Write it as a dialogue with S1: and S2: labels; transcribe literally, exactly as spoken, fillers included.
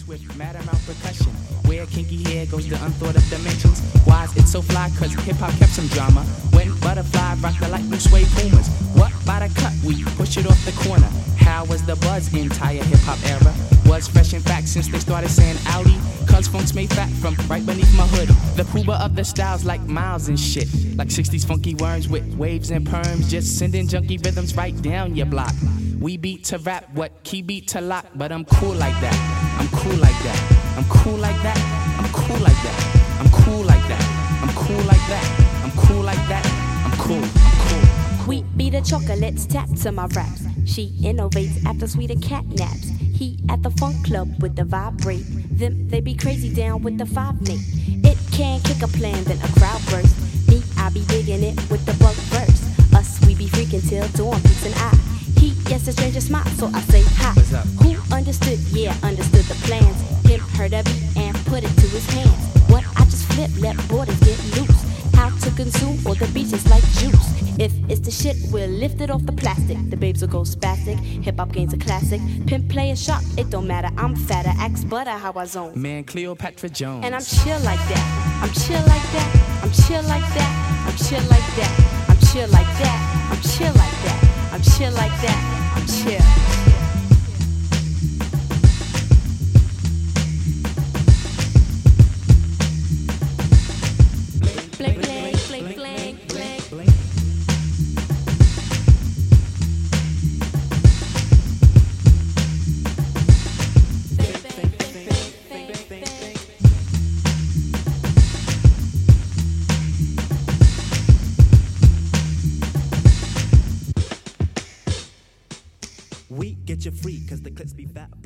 S1: beats with mad amount percussion. Where kinky hair goes to unthought of dimensions. Why is it so fly? Cause hip hop kept some drama. When butterfly rock the lightning sway pumas. What by the cut? We push it off the corner. How was the buzz entire hip hop era? Was fresh in fact since they started saying Audi. Cause funk's made fat from right beneath my hood. The pooba of the styles like miles and shit. Like sixties funky worms with waves and perms. Just sending junky rhythms right down your block. We beat to rap, what key beat to lock. But I'm cool like that, I'm cool like that. I'm cool like that, I'm cool like that. I'm cool like that, I'm cool like that. I'm cool like that, I'm cool, I'm cool.
S2: We be the chocolates, tap to my raps. She innovates after sweeter cat naps. He at the funk club with the vibrate. Them, they be crazy down with the five mate. It can kick a plan, then a crowd burst. Me, I be digging it with the bug verse. Us, we be freaking till dawn, peace and I. He gets a stranger smile, so I say hi.
S1: What's up?
S2: Who understood? Yeah, understood the plans. Him heard of it and put it to his hands. What I just flip, let borders get loose. How to consume all the beaches like juice. If it's the shit, we'll lift it off the plastic. The babes will go spastic. Hip hop gains a classic. Pimp play a shot, it don't matter. I'm fatter, axe butter how I zone.
S1: Man, Cleopatra Jones.
S2: And I'm chill like that. I'm chill like that. I'm chill like that. I'm chill like that. I'm chill like that. I'm chill like that. I'm chill like that. I'm chill. Blink, blink, blink, blink, blink, blink.
S3: We get you free, cause the clips be fat.